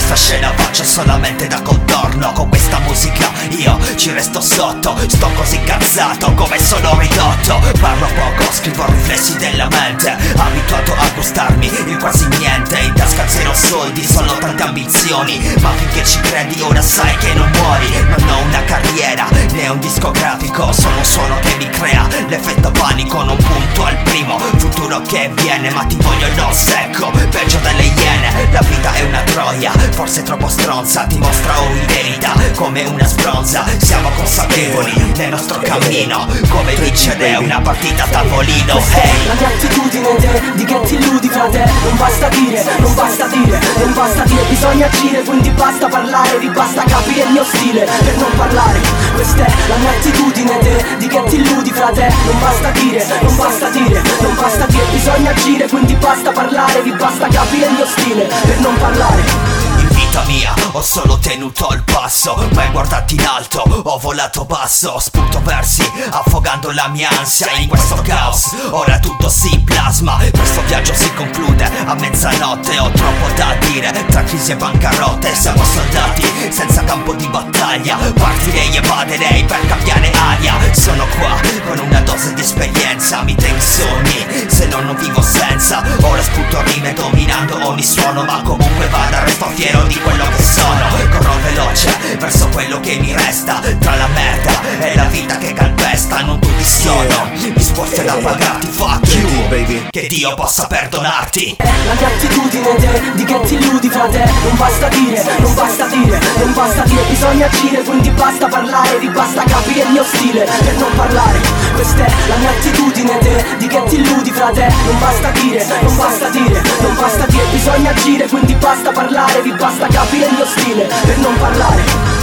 questa scena faccio solamente da contorno. Con questa musica io ci resto sotto. Sto così cazzato come sono ridotto. Parlo poco, scrivo riflessi della mente, abituato a gustarmi il quasi niente. In tasca zero soldi, solo tante ambizioni, ma finché ci credi ora sai che non muori. Non ho una carriera né un discografico, sono un suono che mi crea l'effetto panico. Non punto al primo futuro che viene, ma ti voglio non secco, peggio delle iene. La vita è una troia, forse troppo stronza, ti mostra in verità come una sbronza. Siamo consapevoli del nostro cammino, come vincere una partita a tavolino. Hey, la mia attitudine di che ti illudi frate. Non basta dire, non basta dire, non basta dire, bisogna agire. Quindi basta parlare, vi basta capire il mio stile per non parlare. Questa è la mia attitudine di che ti illudi frate. Non basta dire, non basta dire, non basta dire, bisogna agire. Quindi basta parlare, vi basta capire il mio stile per non parlare. In vita mia ho solo tenuto il passo, mai guardato in alto, ho volato basso. Spunto versi, affogando la mia ansia in questo caos. Ora tutto si plasma, questo viaggio si conclude a mezzanotte. Ho troppo da dire, tra crisi e bancarotte. Siamo soldati senza campo di battaglia, partirei e vaderei per cambiare aria. Sono qua con una dose di esperienza, mi tengo sogni, se no non vivo senza. Ora sputo rime dominando ogni suono, ma comunque vada resto fiero di quello che sono. Corro veloce verso quello che mi resta, tra la merda e la vita che calpesta. Non tutti sono disposti ad appagarti, fuck you, baby, che Dio possa perdonarti. La mia attitudine di che ti illudi frate. Non basta dire, non basta dire, non basta dire, bisogna agire. Quindi basta parlare, vi basta capire il mio stile per non parlare. Questa è la mia attitudine di che ti illudi frate. Non basta dire, non basta dire, non basta dire, bisogna agire. Quindi basta parlare, vi basta capire il mio stile per non parlare.